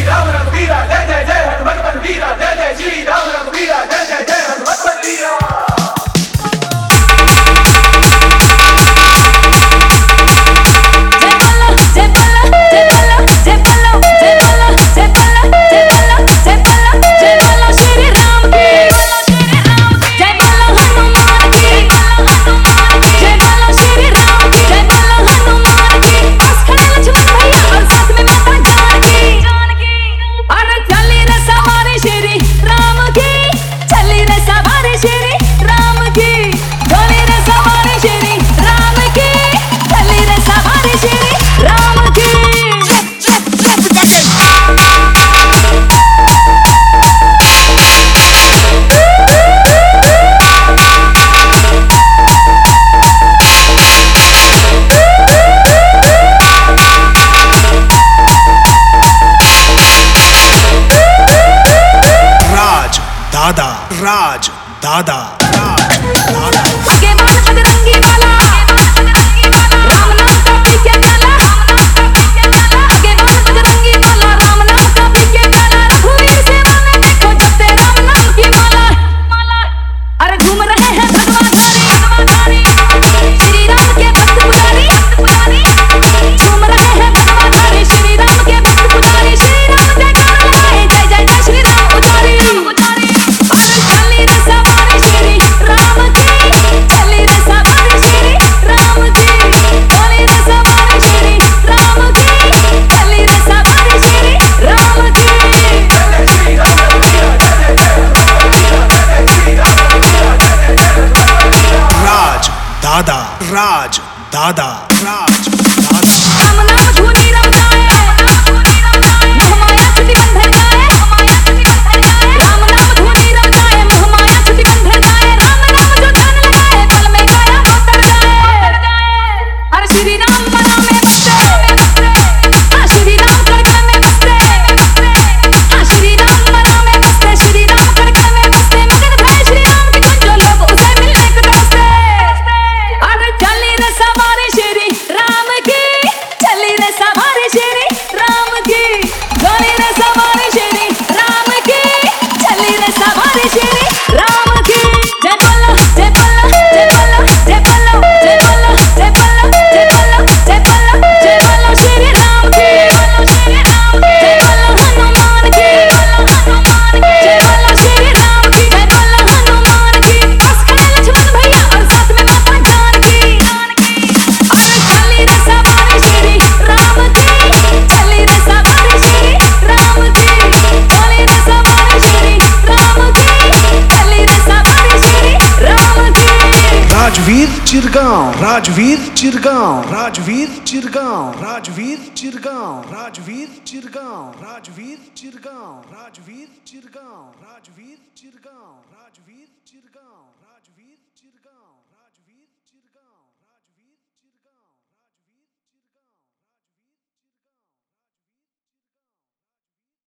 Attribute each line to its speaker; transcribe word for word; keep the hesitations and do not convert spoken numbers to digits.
Speaker 1: राम रघुवीरा जय जय जय हनुमत बलवीरा जय जय श्री राम रघुवीरा जय जय जय हनुमत बलवीरा।
Speaker 2: दादा राज दादा राज दादा
Speaker 3: आगे बाल बजरंगी वाला राम नाम का पी के प्याला आगे बाल बजरंगी वाला राम नाम का पी के प्याला रघुवीर सेवा में देखो जपते राम नाम की माला। अरे घूम रहे हैं भगवाधारी श्री राम के भक्त पुजारी झूम रहे हैं भगवाधारी श्री राम के भक्त पुजारी श्री राम जयकार लगाए जय जय जय श्री राम उतारी।
Speaker 2: दादा राज दादा राज दादा
Speaker 3: राम नाम धुनी रम जाए मोह माया छुटी बंधन जाए राम नाम धुनी रम जाए मोह माया छुटी बंधन जाए राम नाम जो ध्यान लगाए पल में काया उतर जाए। अरे श्री राम बला में बसते हाँ श्री राम कड़कड़ में बसते हाँ श्री राम बला में बसते श्री राम कड़कड़ में बसते मगन भय श्री राम के कुंजो लोग उसे मिलने को तरसते। अरे चली रे सवारी श्री राम की चली रे सवारी श्री राम की चली रे सवारी श्री राम की चली रे सवारी श्री राम की। जय बोलो जय बोलो जय बोलो जय बोलो जय बोलो जय बोलो जय बोलो जय बोलो जय बोलो श्री राम की जय बोलो हनुमान की जय बोलो श्री राम की जय बोलो हनुमान की बस खड़े लक्ष्मण भैया और साथ में माता जानकी। अरे चली रे सवारी श्री राम की चली रे सवारी श्री राम की चली रे सवारी श्री राम की चली रे सवारी श्री राम की।
Speaker 2: राजवीर चिरगांव राजवीर चिरगांव राजवीर चिरगांव राजवीर चिरगांव राजवीर चिरगांव राजवीर चिरगांव राजवीर चिरगांव राजवीर चिरगांव राजवीर चिरगांव।